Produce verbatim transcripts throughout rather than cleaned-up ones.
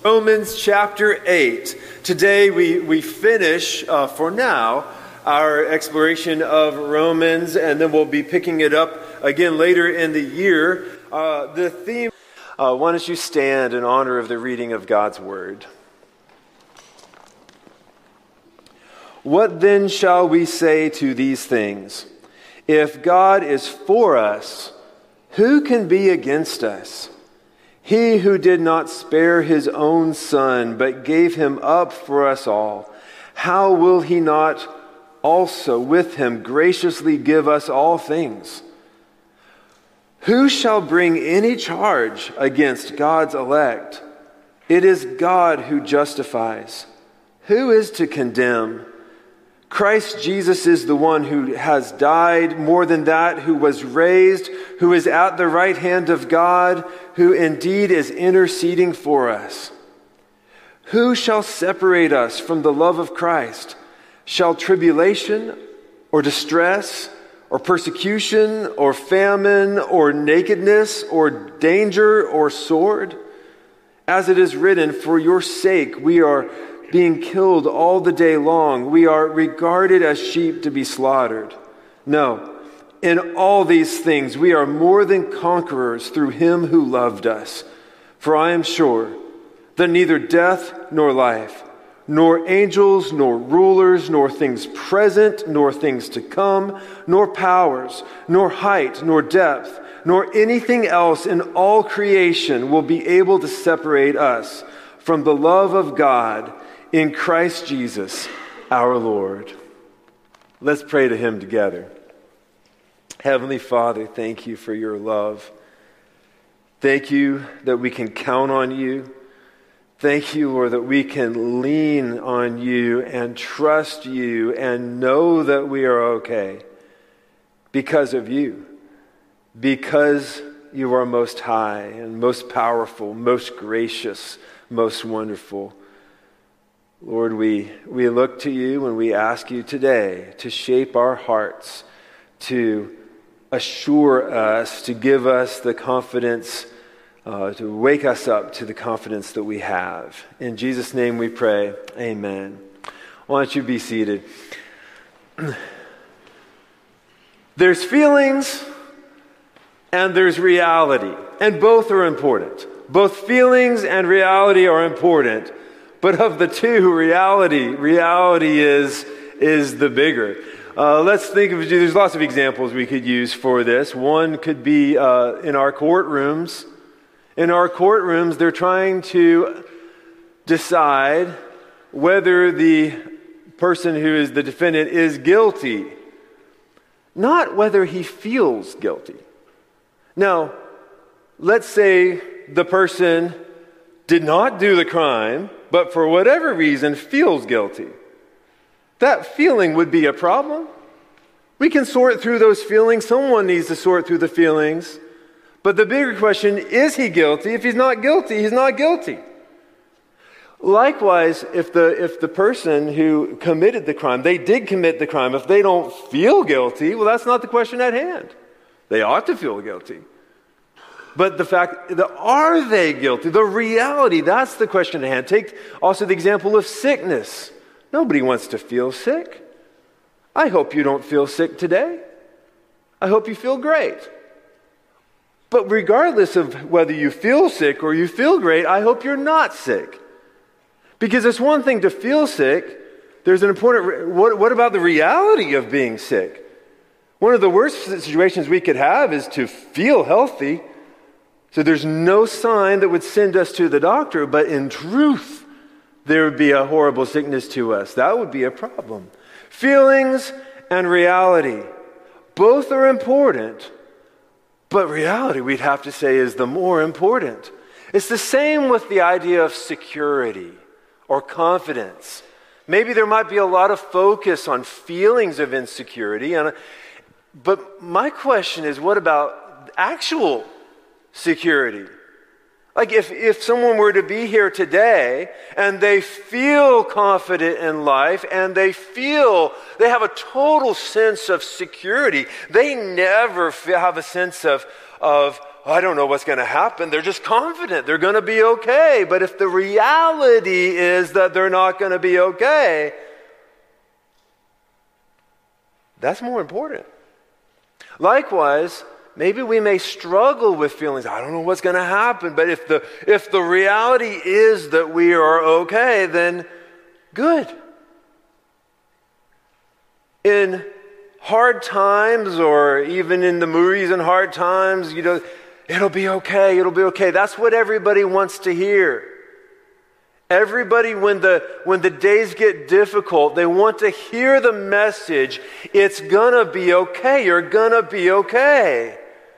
Romans chapter eight. Today we, we finish, uh, for now, our exploration of Romans, and then we'll be picking it up again later in the year. Uh, the theme, uh, why don't you stand in honor of the reading of God's Word. What then shall we say to these things? If God is for us, who can be against us? He who did not spare his own son, but gave him up for us all, how will he not also with him graciously give us all things? Who shall bring any charge against God's elect? It is God who justifies. Who is to condemn? Christ Jesus is the one who has died, more than that, who was raised, who is at the right hand of God, who indeed is interceding for us. Who shall separate us from the love of Christ? Shall tribulation or distress or persecution or famine or nakedness or danger or sword? As it is written, for your sake we are being killed all the day long. We are regarded as sheep to be slaughtered. No, in all these things we are more than conquerors through him who loved us. For I am sure that neither death nor life, nor angels, nor rulers, nor things present, nor things to come, nor powers, nor height, nor depth, nor anything else in all creation will be able to separate us from the love of God in Christ Jesus, our Lord. Let's pray to him together. Heavenly Father, thank you for your love. Thank you that we can count on you. Thank you, Lord, that we can lean on you and trust you and know that we are okay because of you. Because you are most high and most powerful, most gracious, most wonderful. Lord, we, we look to you and we ask you today to shape our hearts, to assure us, to give us the confidence, uh, to wake us up to the confidence that we have. In Jesus' name we pray, amen. Why don't you be seated? There's feelings and there's reality, and both are important. Both feelings and reality are important. But of the two, reality, reality is, is the bigger. Uh, let's think of, there's lots of examples we could use for this. One could be uh, in our courtrooms. In our courtrooms, they're trying to decide whether the person who is the defendant is guilty, not whether he feels guilty. Now, let's say the person did not do the crime, but for whatever reason feels guilty. That feeling would be a problem. We can sort through those feelings. Someone needs to sort through the feelings. But the bigger question, is he guilty? If he's not guilty, he's not guilty. Likewise, if the if the person who committed the crime, they did commit the crime, if they don't feel guilty, well, that's not the question at hand. They ought to feel guilty. But the fact, that are they guilty? The reality, that's the question at hand. Take also the example of sickness. Nobody wants to feel sick. I hope you don't feel sick today. I hope you feel great. But regardless of whether you feel sick or you feel great, I hope you're not sick. Because it's one thing to feel sick. There's an important, what, what about the reality of being sick? One of the worst situations we could have is to feel healthy. So there's no sign that would send us to the doctor, but in truth, there would be a horrible sickness to us. That would be a problem. Feelings and reality, both are important, but reality, we'd have to say, is the more important. It's the same with the idea of security or confidence. Maybe there might be a lot of focus on feelings of insecurity, and, but my question is, what about actual security? Like if, if someone were to be here today and they feel confident in life and they feel, they have a total sense of security, they never feel, have a sense of, of I don't know what's going to happen. They're just confident they're going to be okay. But if the reality is that they're not going to be okay, that's more important. Likewise, maybe we may struggle with feelings, I don't know what's going to happen, but if the if the reality is that we are okay, then good. In hard times, or even in the movies in hard times, you know, it'll be okay, it'll be okay. That's what everybody wants to hear. Everybody, when the when the days get difficult, they want to hear the message, it's gonna be okay, you're gonna be okay.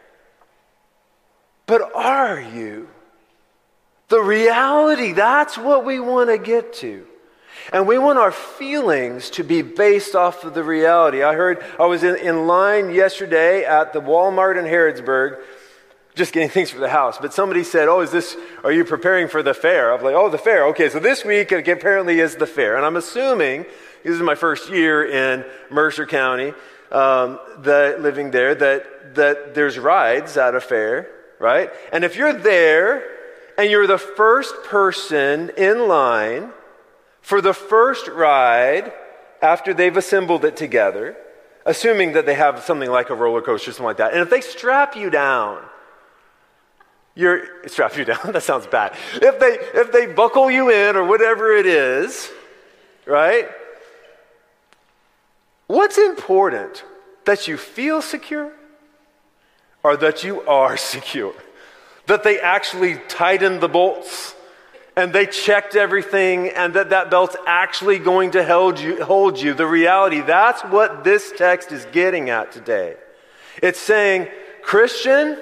But are you? The reality, that's what we want to get to. And we want our feelings to be based off of the reality. I heard, I was in, in line yesterday at the Walmart in Harrodsburg, just getting things for the house. But somebody said, oh, is this, are you preparing for the fair? I'm like, oh, the fair. Okay, so this week apparently is the fair. And I'm assuming, this is my first year in Mercer County, um, that, living there, that, that there's rides at a fair, right? And if you're there and you're the first person in line for the first ride after they've assembled it together, assuming that they have something like a roller coaster or something like that, and if they strap you down, you're strap you down. That sounds bad. If they if they buckle you in or whatever it is, right? What's important? That you feel secure, or that you are secure? That they actually tightened the bolts and they checked everything, and that that belt's actually going to hold you, hold you. The reality, that's what this text is getting at today. It's saying, Christian,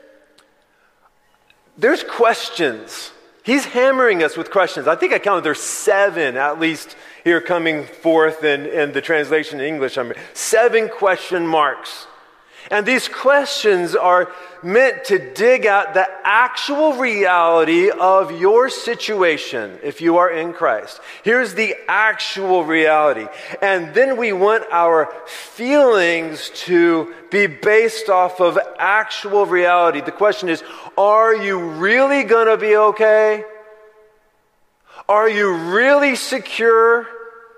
there's questions. He's hammering us with questions. I think I counted there's seven, at least, here coming forth in, in the translation in English. I mean, seven question marks. And these questions are meant to dig at the actual reality of your situation if you are in Christ. Here's the actual reality. And then we want our feelings to be based off of actual reality. The question is, are you really going to be okay? Are you really secure?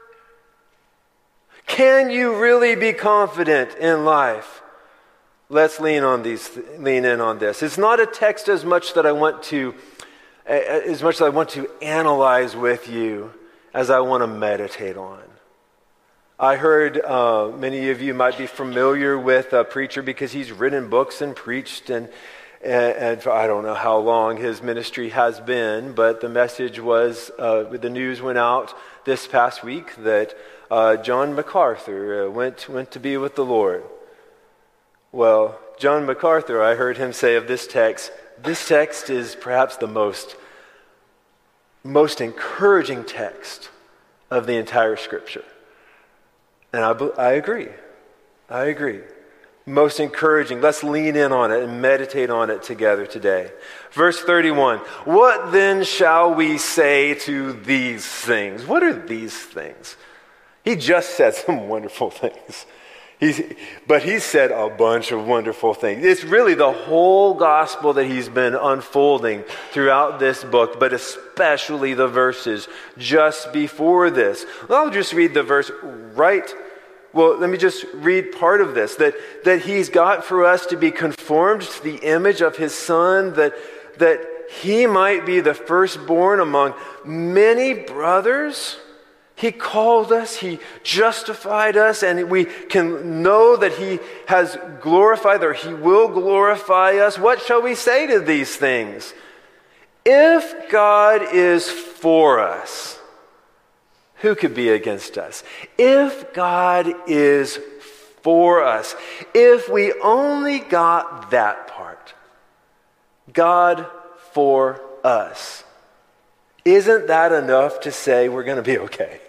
Can you really be confident in life? Let's lean on these, lean in on this. It's not a text as much that I want to, as much as I want to analyze with you as I want to meditate on. I heard uh, many of you might be familiar with a preacher because he's written books and preached, and, and, and for I don't know how long his ministry has been, but the message was, uh, the news went out this past week that uh, John MacArthur uh, went went to be with the Lord. Well, John MacArthur, I heard him say of this text, this text is perhaps the most, most encouraging text of the entire Scripture. And I, I agree. I agree. Most encouraging. Let's lean in on it and meditate on it together today. Verse thirty-one, what then shall we say to these things? What are these things? He just said some wonderful things. He's, but he said a bunch of wonderful things. It's really the whole gospel that he's been unfolding throughout this book, but especially the verses just before this. I'll just read the verse right. Well, let me just read part of this. That, that he's got for us to be conformed to the image of his Son, that, that he might be the firstborn among many brothers. He called us, he justified us, and we can know that he has glorified, or he will glorify us. What shall we say to these things? If God is for us, who could be against us? If God is for us, if we only got that part, God for us, isn't that enough to say we're going to be okay?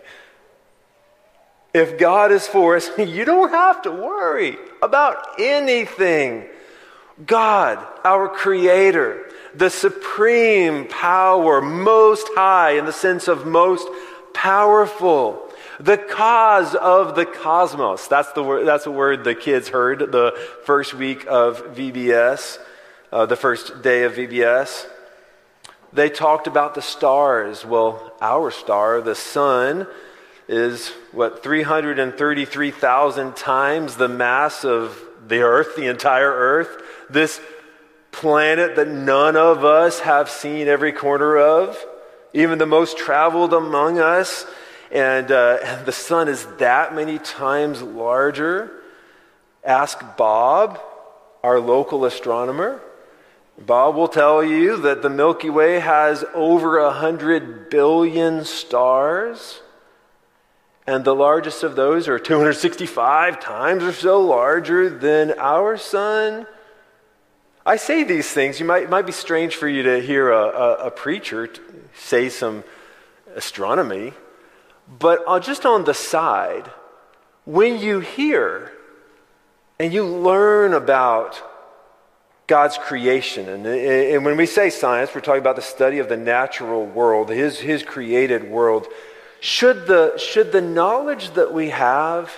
If God is for us, you don't have to worry about anything. God, our Creator, the supreme power, most high in the sense of most powerful, the cause of the cosmos. That's the word. That's a word the kids heard the first week of V B S. uh, the first day of V B S. They talked about the stars. Well, our star, the sun, is, what, three hundred thirty-three thousand times the mass of the earth, the entire earth. This planet that none of us have seen every corner of, even the most traveled among us. And, uh, and the sun is that many times larger. Ask Bob, our local astronomer. Bob will tell you that the Milky Way has over a hundred billion stars. And the largest of those are two hundred sixty-five times or so larger than our sun. I say these things. You might, it might be strange for you to hear a, a, a preacher say some astronomy. But uh, just on the side, when you hear and you learn about God's creation, and, and when we say science, we're talking about the study of the natural world, his, his created world. Should the, should the knowledge that we have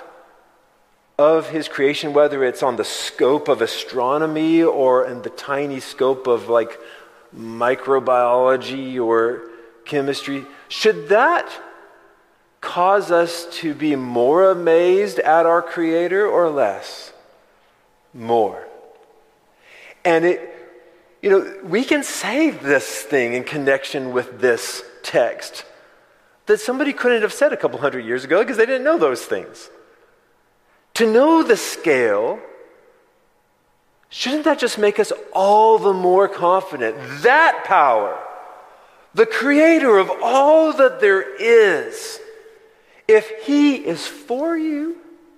of his creation, whether it's on the scope of astronomy or in the tiny scope of like microbiology or chemistry, should that cause us to be more amazed at our Creator or less? More. And it, you know, we can say this thing in connection with this text that somebody couldn't have said a couple hundred years ago because they didn't know those things. To know the scale, shouldn't that just make us all the more confident? That power, the Creator of all that there is, if he is for you,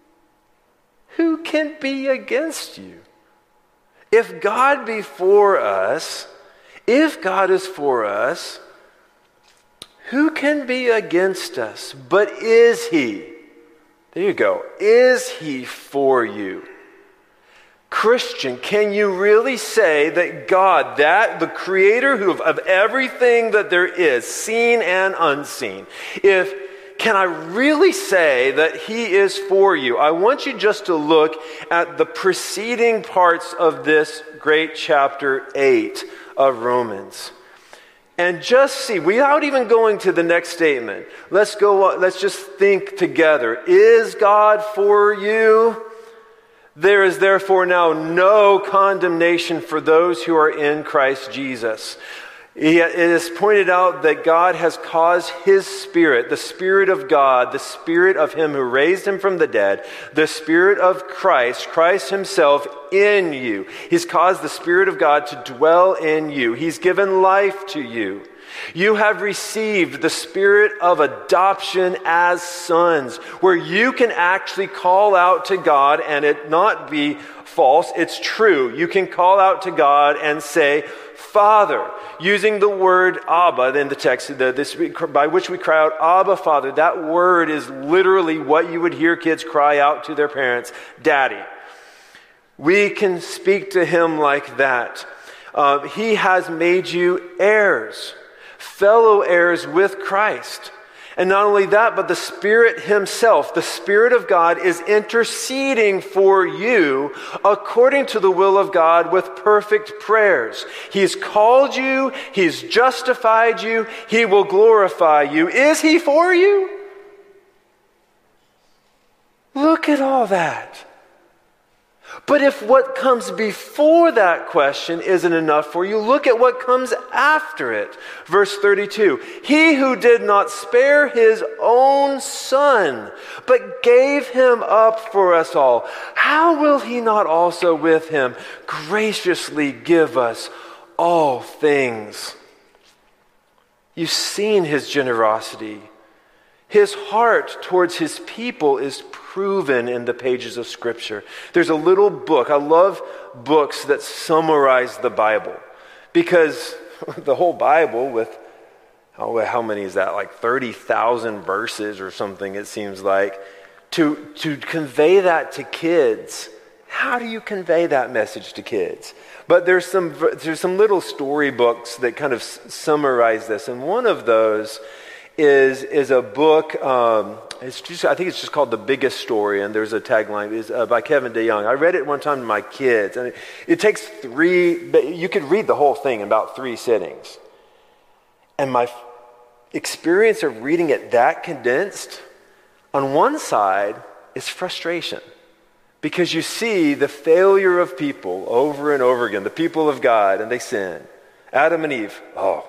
who can be against you? If God be for us, if God is for us, who can be against us? But is he? There you go. Is he for you? Christian, can you really say that God, that the creator who of, of everything that there is, seen and unseen, if can I really say that he is for you? I want you just to look at the preceding parts of this great chapter eight of Romans. And just see, without even going to the next statement, let's go, let's just think together. Is God for you? There is therefore now no condemnation for those who are in Christ Jesus. It is pointed out that God has caused his Spirit, the Spirit of God, the Spirit of him who raised him from the dead, the Spirit of Christ, Christ himself in you. He's caused the Spirit of God to dwell in you. He's given life to you. You have received the spirit of adoption as sons, where you can actually call out to God and it not be false, it's true. You can call out to God and say, Father, using the word Abba in the text, the, this, by which we cry out, Abba, Father. That word is literally what you would hear kids cry out to their parents, Daddy. We can speak to him like that. Uh, he has made you heirs, fellow heirs with Christ. And not only that, but the Spirit himself, the Spirit of God, is interceding for you according to the will of God with perfect prayers. He's called you, he's justified you, he will glorify you. Is he for you? Look at all that. But if what comes before that question isn't enough for you, look at what comes after it. Verse thirty-two, he who did not spare his own son, but gave him up for us all, how will he not also with him graciously give us all things? You've seen his generosity. His heart towards his people is proven in the pages of Scripture. There's a little book. I love books that summarize the Bible, because the whole Bible with, oh, how many is that? Like thirty thousand verses or something, it seems like. To, to convey that to kids, how do you convey that message to kids? But there's some, there's some little storybooks that kind of summarize this, and one of those is, is a book um, It's just, I think it's just called The Biggest Story, and there's a tagline is uh, by Kevin DeYoung. I read it one time to my kids, and it, it takes three, you could read the whole thing in about three sittings. And my f- experience of reading it that condensed, on one side, is frustration. Because you see the failure of people over and over again, the people of God, and they sin. Adam and Eve, oh.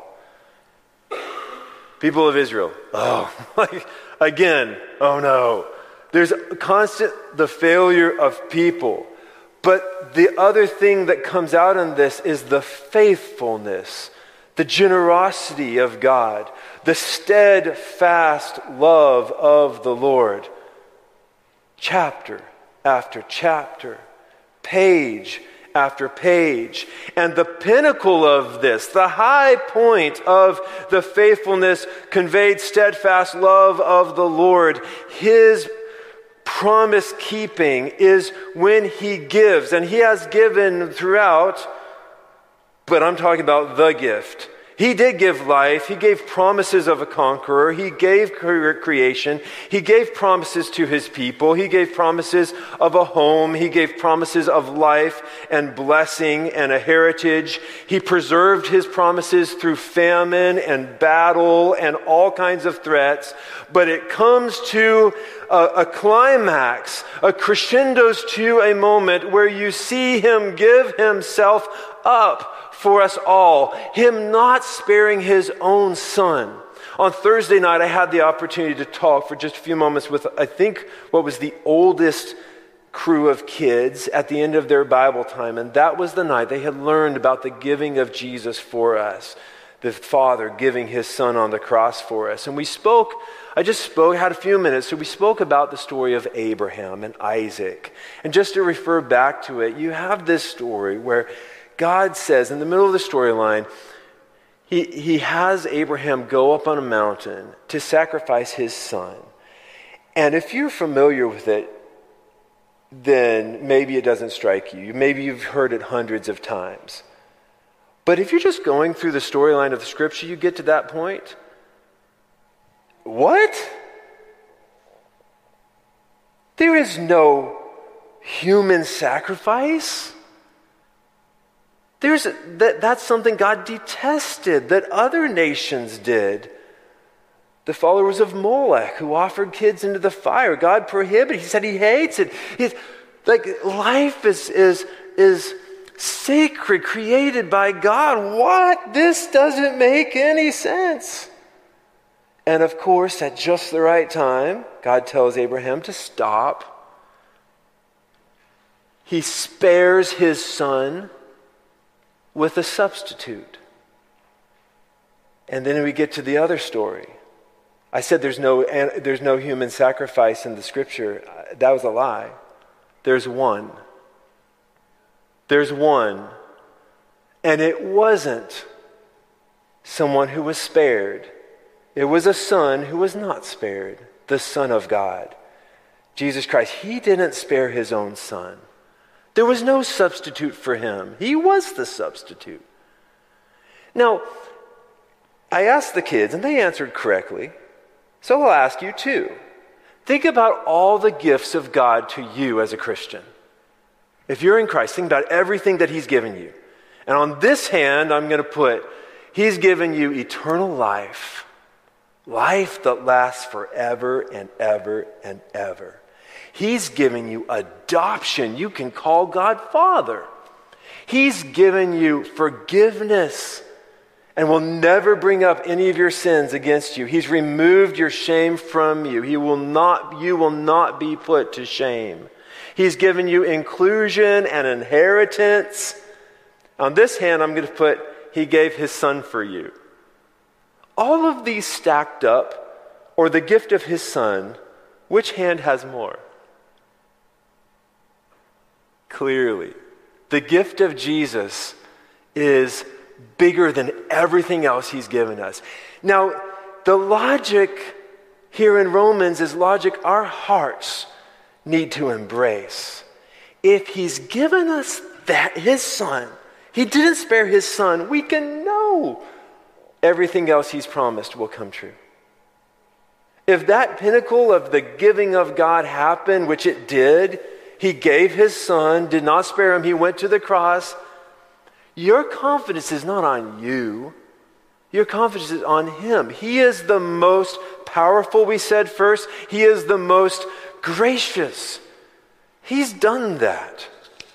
People of Israel, oh. Like, again, oh no. There's constant, the failure of people. But the other thing that comes out in this is the faithfulness, the generosity of God, the steadfast love of the Lord. Chapter after chapter, page after page. And the pinnacle of this, the high point of the faithfulness, conveyed steadfast love of the Lord, his promise keeping, is when he gives. And he has given throughout, but I'm talking about the gift. He did give life. He gave promises of a conqueror. He gave creation. He gave promises to his people. He gave promises of a home. He gave promises of life and blessing and a heritage. He preserved his promises through famine and battle and all kinds of threats. But it comes to a, a climax, a crescendos to a moment where you see him give himself up for us all, him not sparing his own son. On Thursday night, I had the opportunity to talk for just a few moments with, I think, what was the oldest crew of kids at the end of their Bible time. And that was the night they had learned about the giving of Jesus for us, the Father giving his son on the cross for us. And we spoke, I just spoke, had a few minutes, so we spoke about the story of Abraham and Isaac. And just to refer back to it, you have this story where God says, in the middle of the storyline, he, he has Abraham go up on a mountain to sacrifice his son. And if you're familiar with it, then maybe it doesn't strike you. Maybe you've heard it hundreds of times. But if you're just going through the storyline of the scripture, you get to that point. What? There is no human sacrifice? There's a, that, that's something God detested, that other nations did. The followers of Molech, who offered kids into the fire, God prohibited. He said he hates it. He's, like, life is, is, is sacred, created by God. What? This doesn't make any sense. And of course, at just the right time, God tells Abraham to stop. He spares his son with a substitute. And then we get to the other story. I said there's no there's no human sacrifice in the scripture. That was a lie. There's one. There's one. And it wasn't someone who was spared. It was a son who was not spared. The Son of God. Jesus Christ. He didn't spare his own son. There was no substitute for him. He was the substitute. Now, I asked the kids, and they answered correctly. So I'll ask you too. Think about all the gifts of God to you as a Christian. If you're in Christ, think about everything that he's given you. And on this hand, I'm going to put, he's given you eternal life. Life that lasts forever and ever and ever. He's given you adoption. You can call God Father. He's given you forgiveness and will never bring up any of your sins against you. He's removed your shame from you. He will not, you will not be put to shame. He's given you inclusion and inheritance. On this hand, I'm going to put, he gave his son for you. All of these stacked up, or the gift of his son, which hand has more? Clearly, the gift of Jesus is bigger than everything else he's given us. Now, the logic here in Romans is logic our hearts need to embrace. If he's given us that, his son, he didn't spare his son, we can know everything else he's promised will come true. If that pinnacle of the giving of God happened, which it did, he gave his son, did not spare him, he went to the cross, your confidence is not on you. Your confidence is on him. He is the most powerful, we said first. He is the most gracious. He's done that.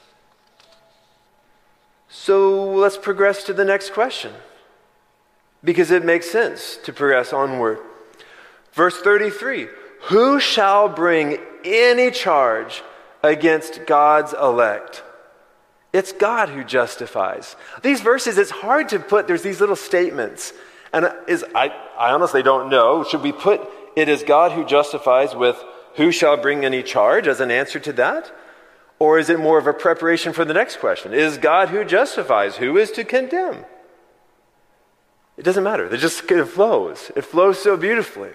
So let's progress to the next question, because it makes sense to progress onward. Verse thirty-three, who shall bring any charge against God's elect? It's God who justifies. These verses, it's hard to put, there's these little statements. And is I, I honestly don't know. Should we put it as God who justifies with who shall bring any charge as an answer to that? Or is it more of a preparation for the next question? Is God who justifies? Who is to condemn? It doesn't matter. It just it flows. It flows so beautifully.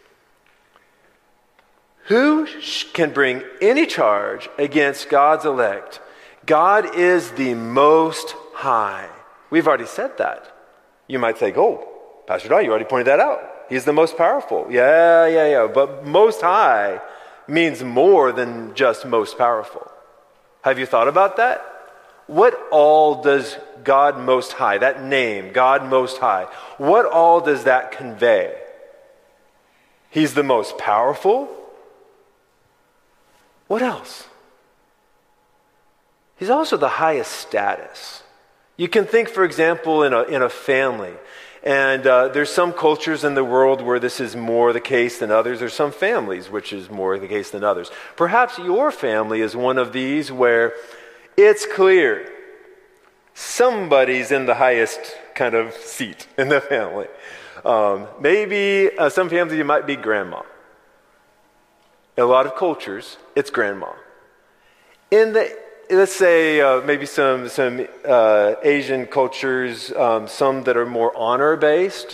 Who can bring any charge against God's elect? God is the Most High. We've already said that. You might think, oh, Pastor Don, you already pointed that out. He's the most powerful. Yeah, yeah, yeah. But Most High means more than just most powerful. Have you thought about that? What all does God Most High, that name, God Most High, what all does that convey? He's the most powerful. What else? He's also the highest status. You can think, for example, in a, in a family. And uh, there's some cultures in the world where this is more the case than others. There's some families which is more the case than others. Perhaps your family is one of these where it's clear somebody's in the highest kind of seat in the family. Um, maybe uh, some families you might be grandma. In a lot of cultures, it's grandma. In the Let's say uh, maybe some some uh, Asian cultures, um, some that are more honor-based.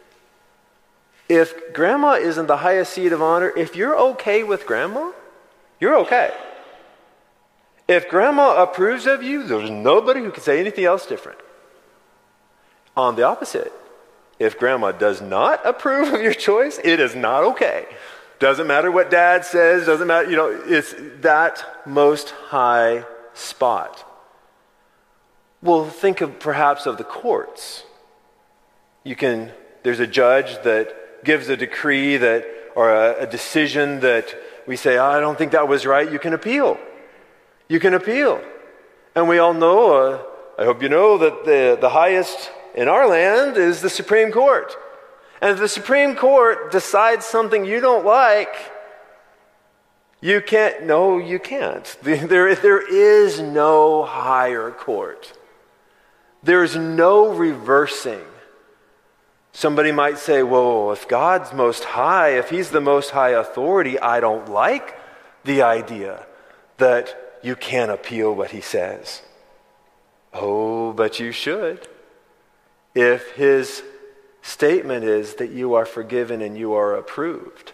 If grandma is in the highest seat of honor, if you're okay with grandma, you're okay. If grandma approves of you, there's nobody who can say anything else different. On the opposite, if grandma does not approve of your choice, it is not okay. Doesn't matter what dad says, doesn't matter, you know, it's that Most High spot. Well, think of perhaps of the courts. You can, there's a judge that gives a decree that, or a, a decision that we say, oh, I don't think that was right. You can appeal. You can appeal. And we all know, uh, I hope you know that the, the highest in our land is the Supreme Court. And if the Supreme Court decides something you don't like, you can't, no, you can't. There, there is no higher court. There's no reversing. Somebody might say, well, if God's most high, if he's the most high authority, I don't like the idea that you can't appeal what he says. Oh, but you should. If his statement is that you are forgiven and you are approved.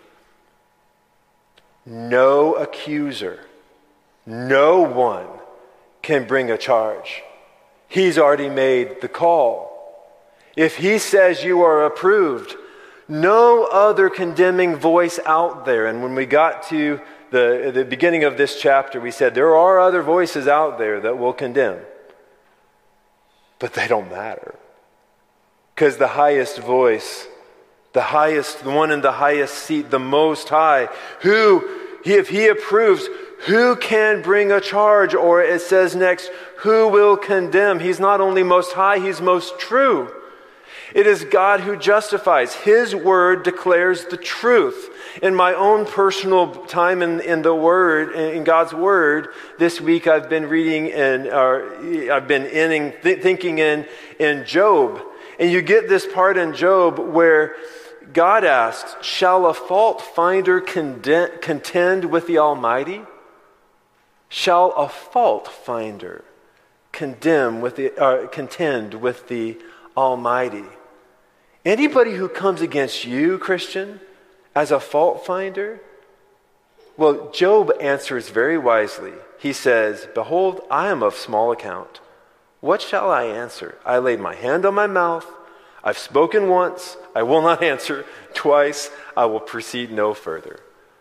No accuser, no one can bring a charge. He's already made the call. If he says you are approved, no other condemning voice out there. And when we got to the, the beginning of this chapter, we said there are other voices out there that will condemn. But they don't matter. Because the highest voice, the highest, the one in the highest seat, the Most High, who, if he approves, who can bring a charge? Or it says next, who will condemn? He's not only most high, he's most true. It is God who justifies. His word declares the truth. In my own personal time in, in the Word, in God's Word, this week I've been reading and uh, I've been in, th- thinking in in Job. And you get this part in Job where God asks, shall a fault finder conden- contend with the Almighty? Shall a fault finder condemn with the, uh, contend with the Almighty? Anybody who comes against you, Christian, as a fault finder, well, Job answers very wisely. He says, behold, I am of small account. What shall I answer? I laid my hand on my mouth. I've spoken once, I will not answer. Twice, I will proceed no further.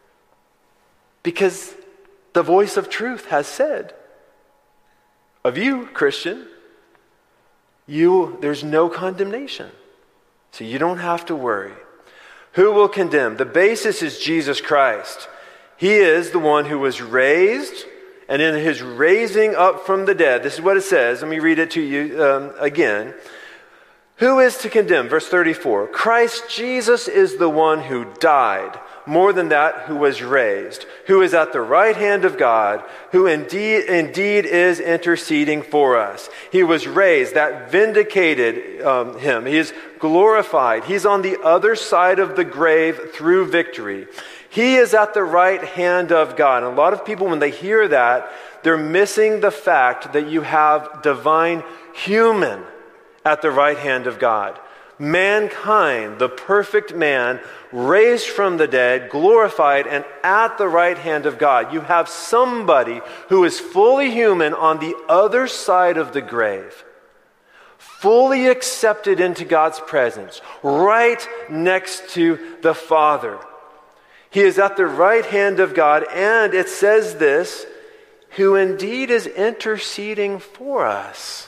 Because the voice of truth has said, of you, Christian, you, there's no condemnation. So you don't have to worry. Who will condemn? The basis is Jesus Christ. He is the one who was raised, and in his raising up from the dead, this is what it says. Let me read it to you um, again. Who is to condemn? Verse thirty-four. Christ Jesus is the one who died. More than that, who was raised, who is at the right hand of God, who indeed, indeed is interceding for us. He was raised. That vindicated um, him. He is glorified. He's on the other side of the grave through victory. He is at the right hand of God. And a lot of people, when they hear that, they're missing the fact that you have divine human at the right hand of God. Mankind, the perfect man, raised from the dead, glorified, and at the right hand of God. You have somebody who is fully human on the other side of the grave, fully accepted into God's presence, right next to the Father. He is at the right hand of God, and it says this, who indeed is interceding for us.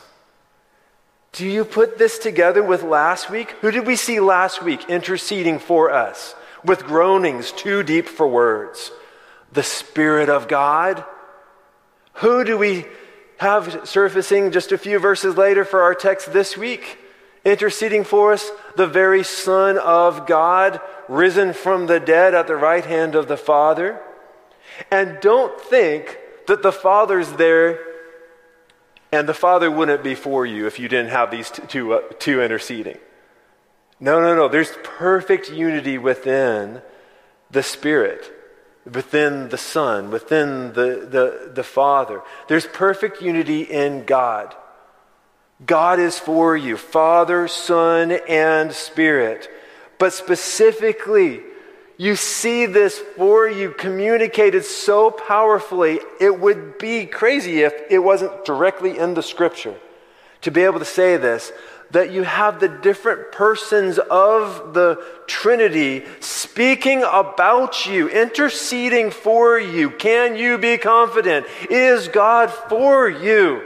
Do you put this together with last week? Who did we see last week interceding for us with groanings too deep for words? The Spirit of God. Who do we have surfacing just a few verses later for our text this week? Interceding for us, the very Son of God, risen from the dead at the right hand of the Father. And don't think that the Father's there and the Father wouldn't be for you if you didn't have these two, uh, two interceding. No, no, no. There's perfect unity within the Spirit, within the Son, within the, the, the Father. There's perfect unity in God. God is for you, Father, Son, and Spirit. But specifically, you see this for you communicated so powerfully, it would be crazy if it wasn't directly in the Scripture to be able to say this, that you have the different persons of the Trinity speaking about you, interceding for you. Can you be confident? Is God for you?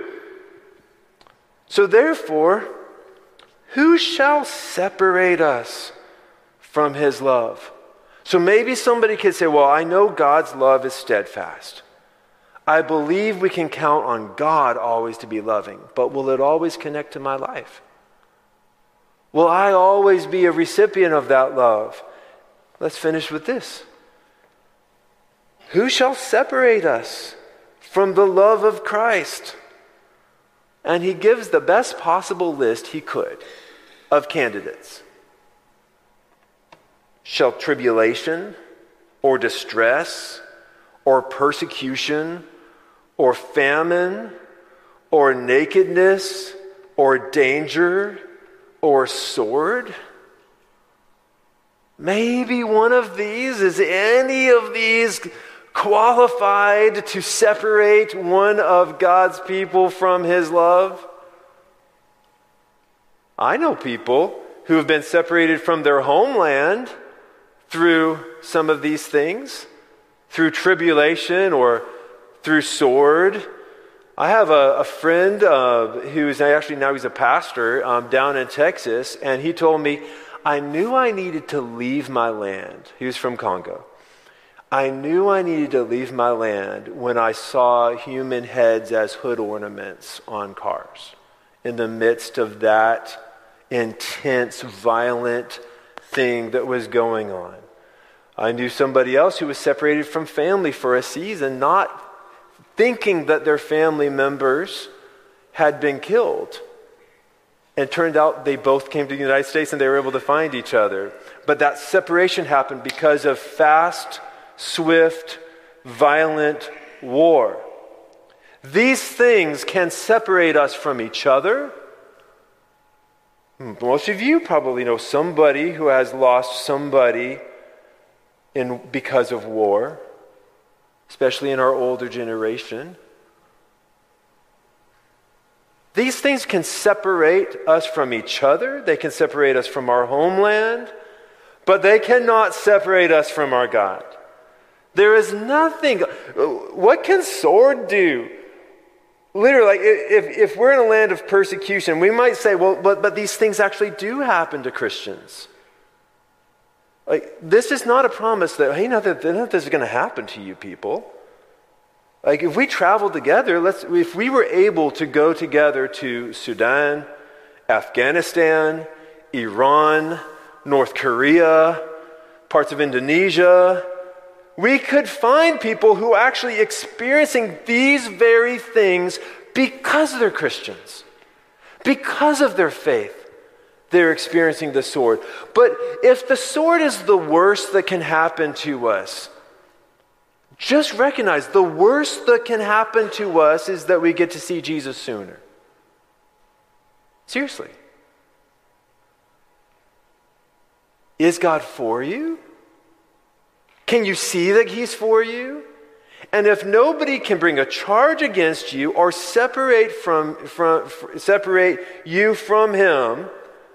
So therefore, who shall separate us from his love? So maybe somebody could say, well, I know God's love is steadfast. I believe we can count on God always to be loving, but will it always connect to my life? Will I always be a recipient of that love? Let's finish with this. Who shall separate us from the love of Christ? And he gives the best possible list he could of candidates. Shall tribulation, or distress, or persecution, or famine, or nakedness, or danger, or sword? Maybe one of these, is any of these qualified to separate one of God's people from his love? I know people who have been separated from their homeland through some of these things, through tribulation or through sword. I have a, a friend uh, who's actually now he's a pastor um, down in Texas, and he told me, I knew I needed to leave my land. He was from Congo. I knew I needed to leave my land when I saw human heads as hood ornaments on cars in the midst of that intense, violent thing that was going on. I knew somebody else who was separated from family for a season, not thinking that their family members had been killed. And it turned out they both came to the United States and they were able to find each other. But that separation happened because of fast, swift, violent war. These things can separate us from each other. Most of you probably know somebody who has lost somebody in because of war, especially in our older generation. These things can separate us from each other. They can separate us from our homeland, but they cannot separate us from our God. There is nothing. What can sword do? Literally, like if, if we're in a land of persecution, we might say, well, but, but these things actually do happen to Christians. Like, this is not a promise that, hey, nothing, nothing is going to happen to you people. Like, if we travel together, let's, if we were able to go together to Sudan, Afghanistan, Iran, North Korea, parts of Indonesia, we could find people who are actually experiencing these very things because they're Christians, because of their faith. They're experiencing the sword. But if the sword is the worst that can happen to us, just recognize the worst that can happen to us is that we get to see Jesus sooner. Seriously. Is God for you? Can you see that he's for you? And if nobody can bring a charge against you or separate from, from separate you from him,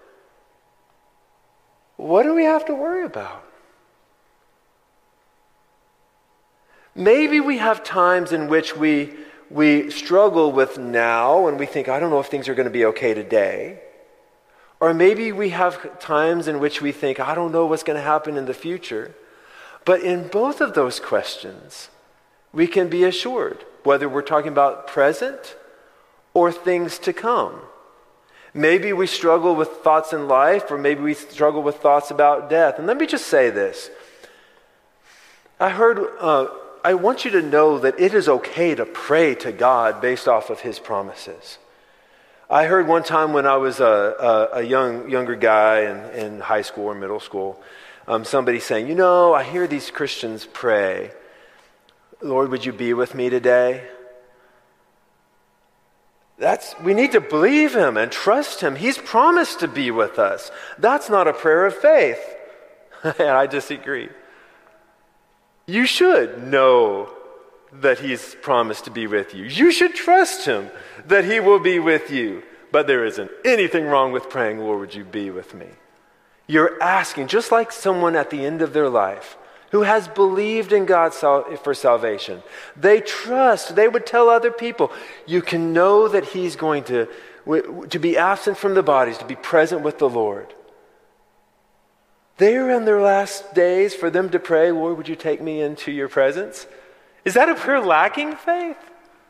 what do we have to worry about? Maybe we have times in which we, we struggle with now and we think, I don't know if things are going to be okay today. Or maybe we have times in which we think, I don't know what's going to happen in the future. But in both of those questions, we can be assured, whether we're talking about present or things to come. Maybe we struggle with thoughts in life, or maybe we struggle with thoughts about death. And let me just say this. I heard, uh, I want you to know that it is okay to pray to God based off of his promises. I heard one time when I was a, a, a young younger guy in, in high school or middle school, um, somebody saying, you know, I hear these Christians pray, Lord, would you be with me today? That's, we need to believe him and trust him. He's promised to be with us. That's not a prayer of faith. And I disagree. You should know that he's promised to be with you. You should trust him that he will be with you. But there isn't anything wrong with praying, Lord, would you be with me? You're asking, just like someone at the end of their life who has believed in God for salvation. They trust, they would tell other people, you can know that he's going to, to be absent from the bodies, to be present with the Lord. They're in their last days for them to pray, Lord, would you take me into your presence? Is that a prayer lacking faith?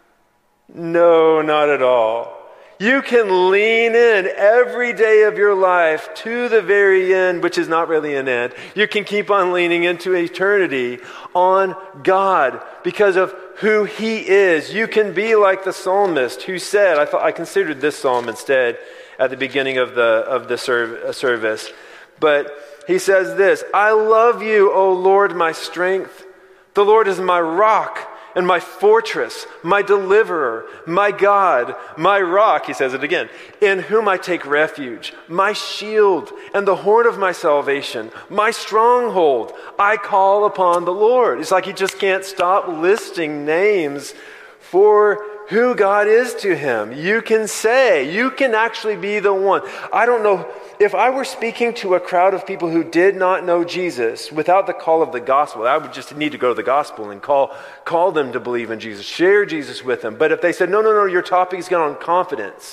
No, not at all. You can lean in every day of your life to the very end, which is not really an end. You can keep on leaning into eternity on God because of who he is. You can be like the psalmist who said, I thought I considered this psalm instead at the beginning of the of the serv- service, but he says this, I love you, O Lord, my strength. The Lord is my rock and my fortress, my deliverer, my God, my rock, he says it again, in whom I take refuge, my shield and the horn of my salvation, my stronghold. I call upon the Lord. It's like he just can't stop listing names for who God is to him. You can say, you can actually be the one. I don't know, if I were speaking to a crowd of people who did not know Jesus without the call of the gospel, I would just need to go to the gospel and call, call them to believe in Jesus, share Jesus with them. But if they said, no, no, no, your topic is on confidence,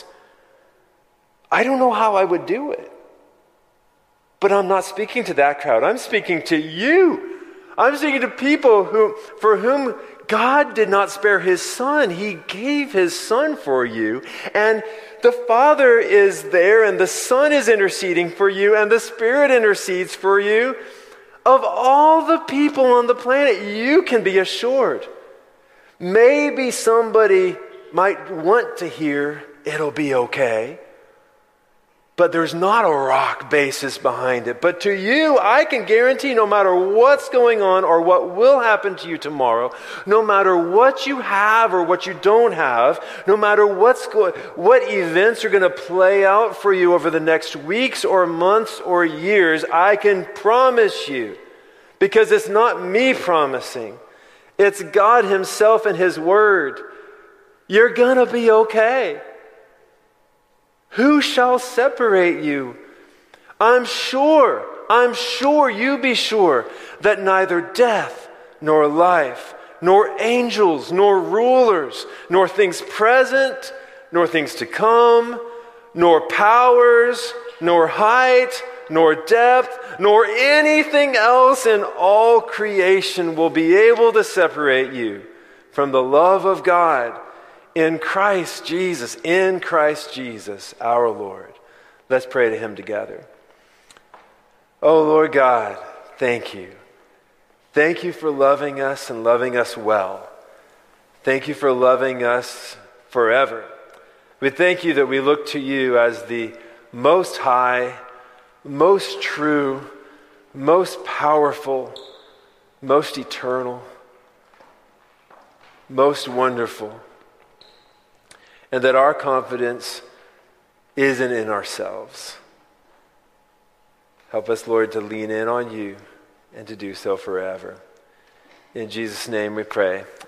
I don't know how I would do it. But I'm not speaking to that crowd. I'm speaking to you. I'm speaking to people who, for whom God did not spare his son. He gave his son for you. And the Father is there, and the Son is interceding for you, and the Spirit intercedes for you. Of all the people on the planet, you can be assured. Maybe somebody might want to hear, it'll be okay. But there's not a rock basis behind it. But to you, I can guarantee no matter what's going on or what will happen to you tomorrow, no matter what you have or what you don't have, no matter what's go- what events are going to play out for you over the next weeks or months or years, I can promise you, because it's not me promising, it's God himself and his word, you're going to be okay. Who shall separate you? I'm sure, I'm sure, you be sure, that neither death, nor life, nor angels, nor rulers, nor things present, nor things to come, nor powers, nor height, nor depth, nor anything else in all creation will be able to separate you from the love of God in Christ Jesus, in Christ Jesus, our Lord. Let's pray to him together. Oh, Lord God, thank you. Thank you for loving us and loving us well. Thank you for loving us forever. We thank you that we look to you as the most high, most true, most powerful, most eternal, most wonderful, and that our confidence isn't in ourselves. Help us, Lord, to lean in on you and to do so forever. In Jesus' name we pray.